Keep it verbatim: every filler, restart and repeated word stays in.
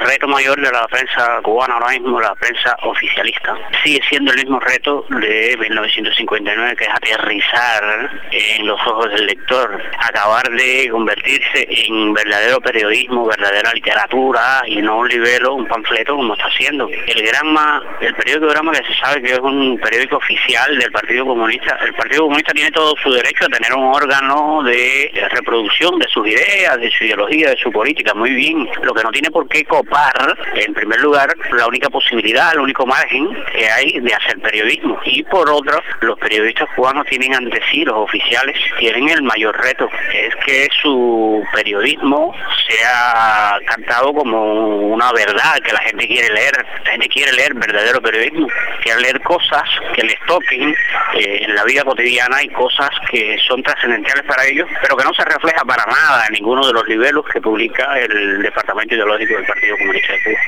reto mayor de la prensa cubana ahora mismo, la prensa oficialista, sigue siendo el mismo reto de mil novecientos cincuenta y nueve, que es aterrizar en los ojos del lector, acabar de convertirse en verdadero periodismo, verdadera literatura y no un libelo, un panfleto como está haciendo. El Granma, el periódico Granma, que se sabe que es un periódico oficial del Partido Comunista, el Partido Comunista tiene todo su derecho a tener un órgano de reproducción de sus ideas, de su ideología, de su política, muy bien. Lo que no tiene por qué copar, en primer lugar, la única posibilidad, el único margen que hay de hacer periodismo. Y por otro, los periodistas cubanos tienen ante sí, los oficiales, tienen el mayor reto, es que su periodismo sea captado como una verdad que la gente quiere leer. La gente quiere leer verdadero periodismo, quiere leer cosas que les toquen eh, en la vida cotidiana y cosas que son trascendentales para ellos, pero que no se refleja para nada en ninguno de los libelos que publica el Departamento Ideológico del Partido Comunista de Cuba.